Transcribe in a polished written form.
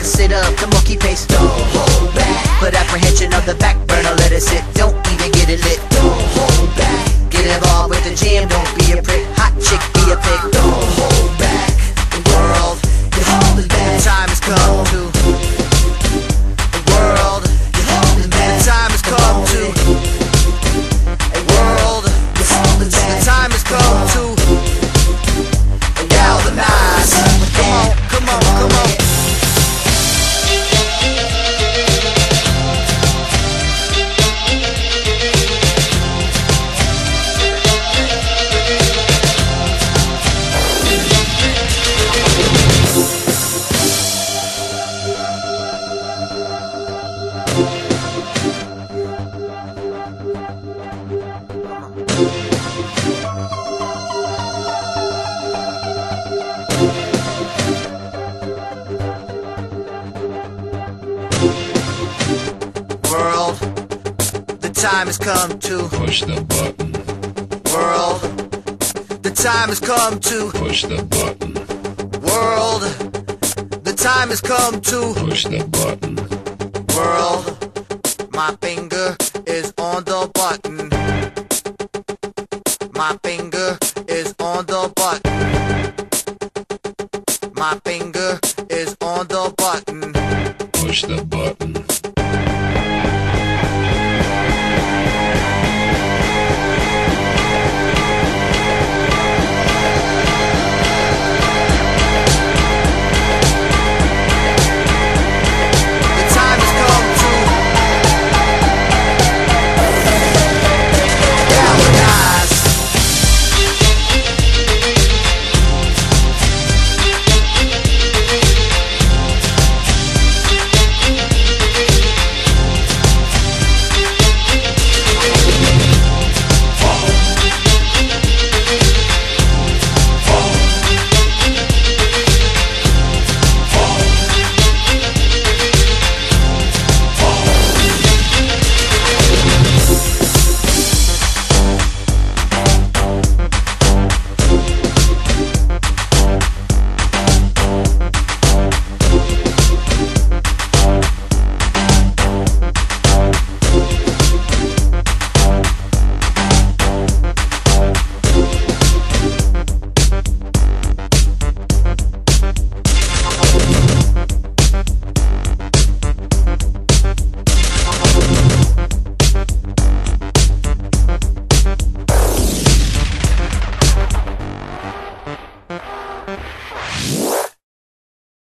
consider the monkey pace. Don't hold back. Put apprehension on the back burner, let it sit. Don't even get it lit. Don't hold back. Get involved with the jam, don't be a prick. Hot chick, be a pig. Don't hold back. The world, you're holding back. The time has come to. The world, you're holding back. The time has come to. A world, you're holding back. The time has come to. Galvanize. Come on, come on, come on. World, the time has come to push the button. World, the time has come to Push the button. World, the time has come to Push the button. World, my finger is on the button. My finger is on the button. My finger is on the button. Push the button.